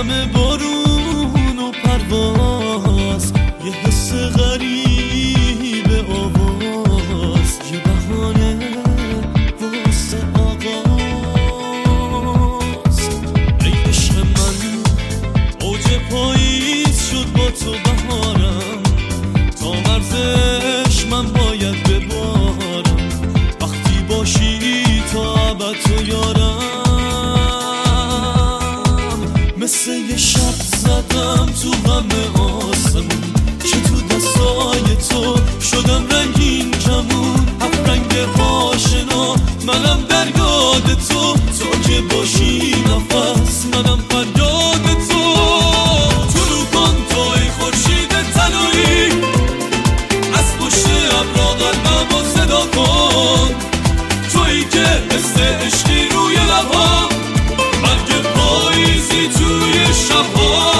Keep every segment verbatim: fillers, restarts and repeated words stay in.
نم بارون و پرواز، یه حس غریب آواز، یه بهانه واسه آغاز. ای عشق من اوج پاییز شد با تو بهارم، تا مرزش من باید ببارم. وقتی باشی تا ابد تو یارم، مثل یه شب زدم تو غم آسمون، که تو دستای تو شدم رنگین کمون. افرنگ آشنا منم در یاد تو، تو که باشی نفس منم فریاد تو. طلوع کن توی خورشید طلایی، از پشت ابرا قلبمو صدا کن. تویی که مثل عشقی روی لبام، برگ پاییزی توی شبها.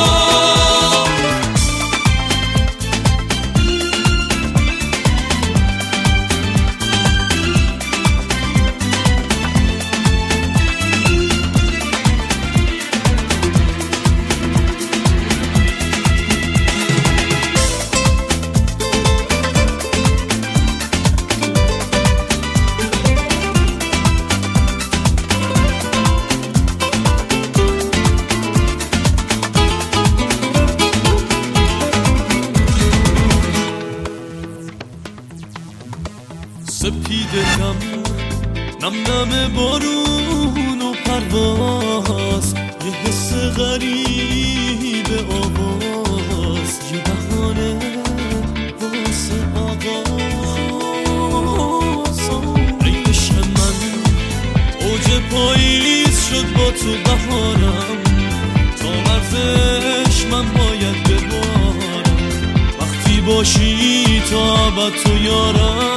سپیدم نم نم بارون و پرواز، یه حس غریب آواز، یه بهانه واسه آغاز. ای عشق من اوج پاییز شد با تو بهارم، تا مرزش من باید ببارم. وقتی باشی تا ابد تو یارم،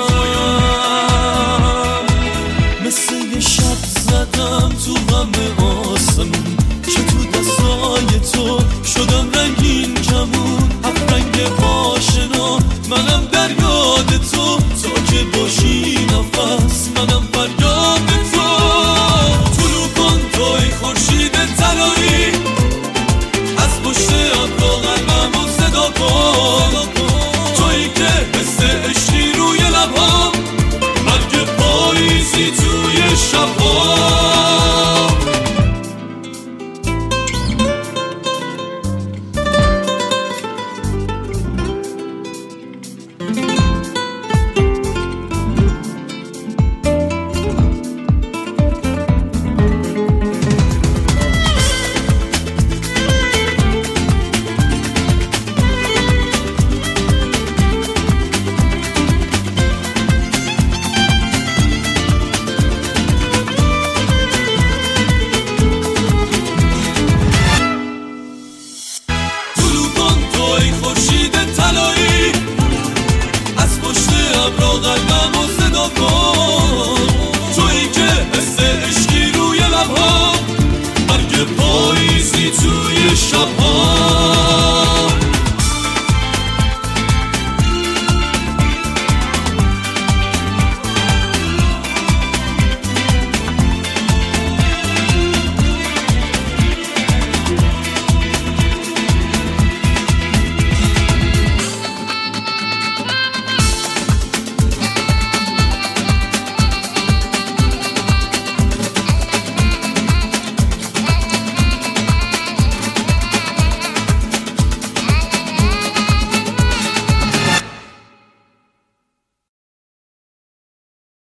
مثل یه شب زدم تو غم آسمون، که تو دستای تو شدم رنگین کمون. افرنگ آشنا منم در یاد تو، تو که باشی نفس منم فریاد تو. طلوع کن توی خورشید طلایی، از پشت ابرا قلبمو صدا کن. تویی که مثل عشقی روی لبام، برگ پاییزی توی شبها. خورشید طلایی، از پشت ابرا قلبمو صدا کن. تویی که مثل عشقی روی لبها، برگ پاییزی توی شبها.